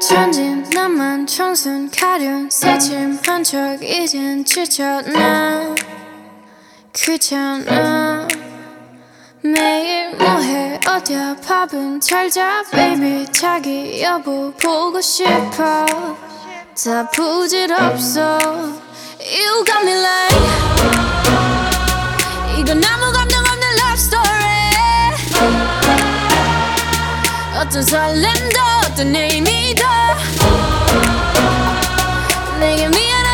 천진 나만 청순 가련 새침한 척 이젠 지쳤나 귀찮아 매일 뭐해 어디야 밥은 잘자 baby 자기 여보 보고 싶어 다 부질없어 You got me like 이건 아무 감정 없는 love story 어떤 설렘도 어떤 의미도 내게 미안